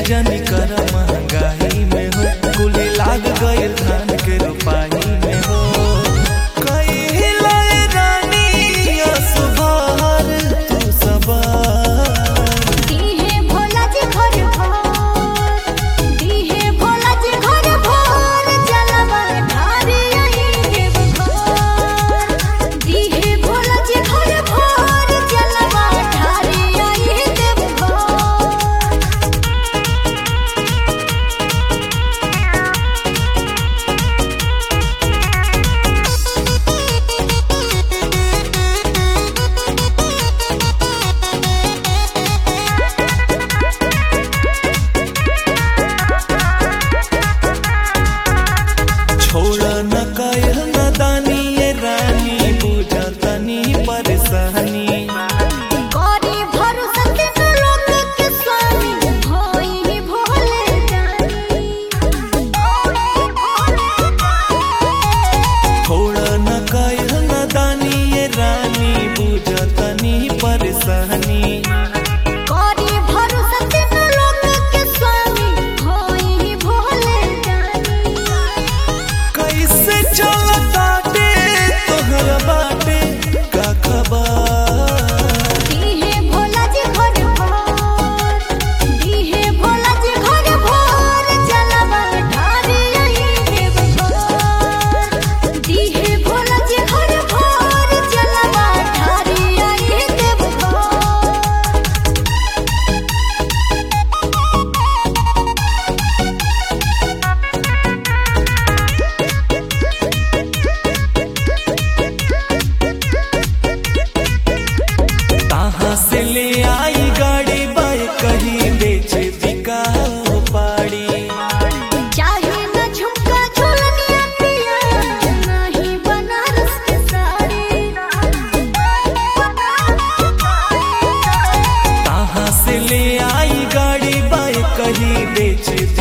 जनी कर महंगाई में हो, कुली लाग गए धान के रोपाई में हो। कइले रानी असुबहर तू सबर, दीहे भोला जी घर भोर, दीहे भोला जी घर भोर, जलवा ढारी आई देव घर। दीहे भोला जी घर भोर, जलवा ढारी आई देव घर। छोड़ न कइल नदानी ये रानी, बुझा तनी परेशानी। गौरी भरोसा के न लोग के स्वामी, होई भोले जानी। छोड़ न कइल नदानी ये रानी, बुझा तनी परेशानी। गौरी भरोसा के न लोग के स्वामी, होई भोले जानी। कैसे चलताटे तोहर बाटे का खबर, दीहे भोला जी घर भोर, दीहे भोला जी घर भोर, जलवा ढारी आई देव घर। दीहे भोला जी घर भोर, जलवा ढारी आई देव घर। कहाँ से ले आई गाड़ी बाई, कहीं बेच बिका पाड़ी। चाहे न झुमका झुलनिया पिया, नहीं बनारस के साड़ी। कहाँ से ले आई गाड़ी बाई, कहीं बेच